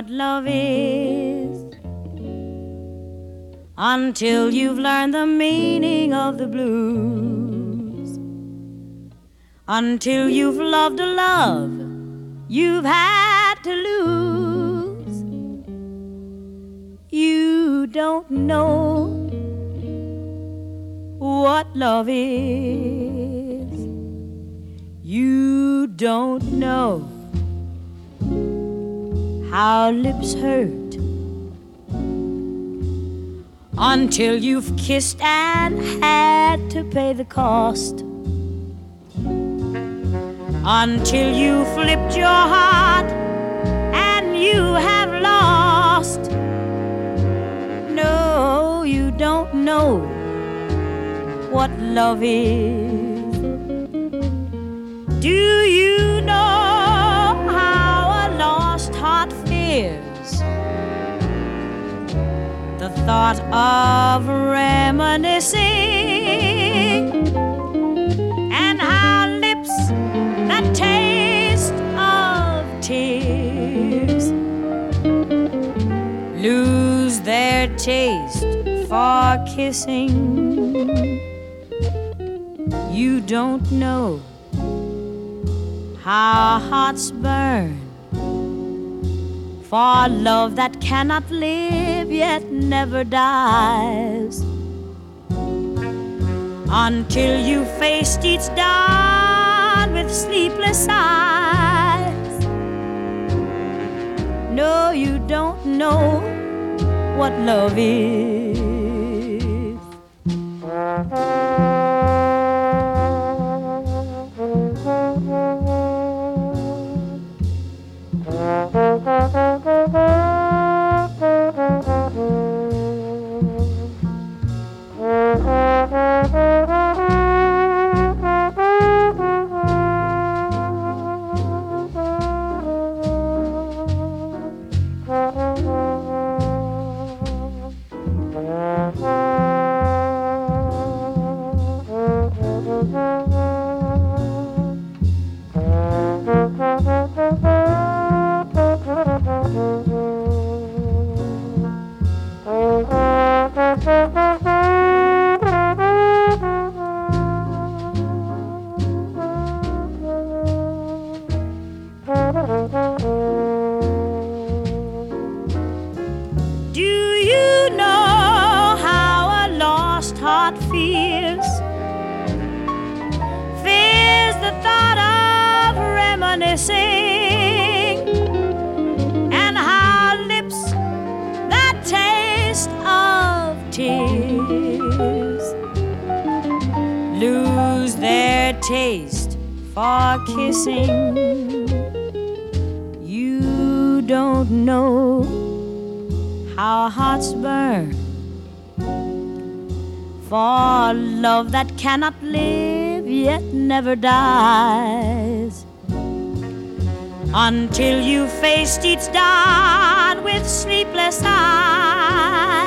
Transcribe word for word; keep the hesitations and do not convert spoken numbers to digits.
what love is until you've learned the meaning of the blues, until you've loved a love you've had to lose. You don't know what love is. You don't know how lips hurt until you've kissed and had to pay the cost, until you flipped your heart and you have lost. No, you don't know what love is. Do you know how a lost heart fears the thought of reminiscing, and how lips that taste of tears lose their taste for kissing? You don't know how hearts burn for love that cannot live yet never dies, until you faced each dawn with sleepless eyes. No, you don't know what love is. Do you know how a lost heart fears? Fears the thought of reminiscing, and how lips that taste of tears lose their taste for kissing. You don't know how hearts burn for love that cannot live yet never dies, until you faced each dawn with sleepless eyes.